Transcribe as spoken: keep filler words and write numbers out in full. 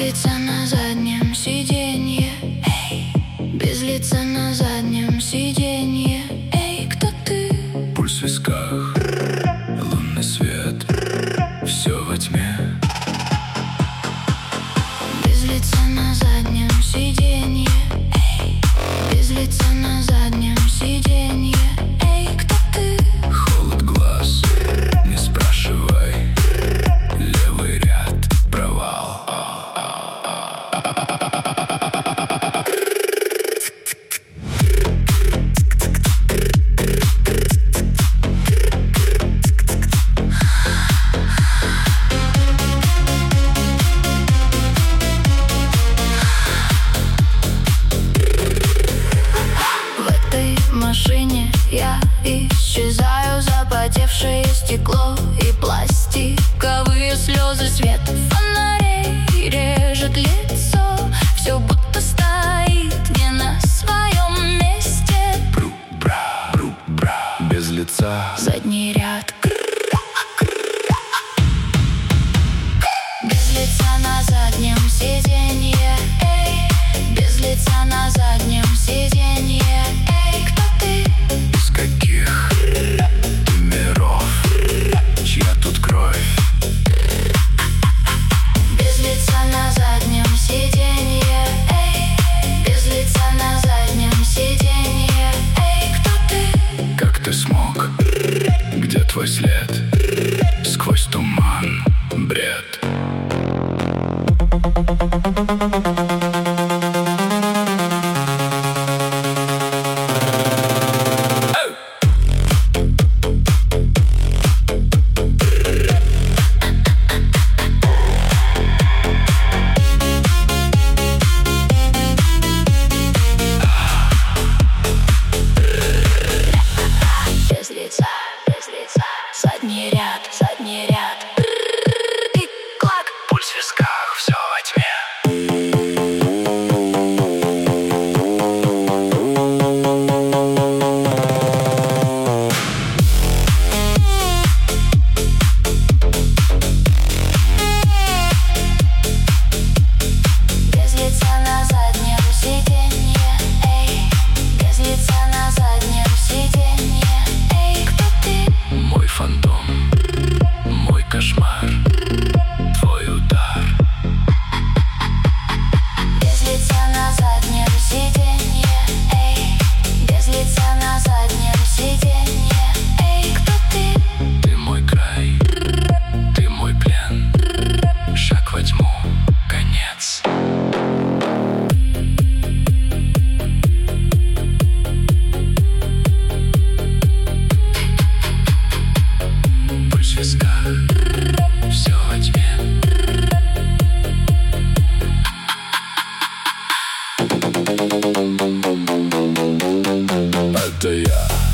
лица на заднем сиденье, эй, без лица на заднем сиденье, эй, кто ты? Пульс в висках, лунный свет, все во тьме. Без лица на заднем сиденье, эй, без лица на заднем сиденье, эй, кто ты? Холод глаз, не спрашивай, левый ряд, провал. В машине я исчезаю, запотевшее стекло и пластиковые слезы. Свет фонарей режет лицо, все будто стоит не на своем месте. Бру-бра, бру-бра, без лица. Задний ряд. Без лица на заднем сиденье, эй, без лица на заднем сиденье, эй, кто ты? Из каких ты миров, чья тут кровь? Без лица на заднем сиденье, эй, без лица на заднем сиденье, эй, кто ты? Как ты смог? Где твой след? Сквозь туман, бред. Без лица, без лица, задний ряд, задний ряд. Тик-клак. Пульс в висках, все во тьме. Без лица на заднем сиденье, эй, без лица на заднем сиденье, эй, кто ты? Мой фантом, мой кошмар, твой удар. Без лица на заднем сиденье, эй, без лица на заднем сиденье, эй, кто ты? Ты мой край, ты мой плен, шаг во тьму, конец. Пульс в висках, все во тьме. Это я.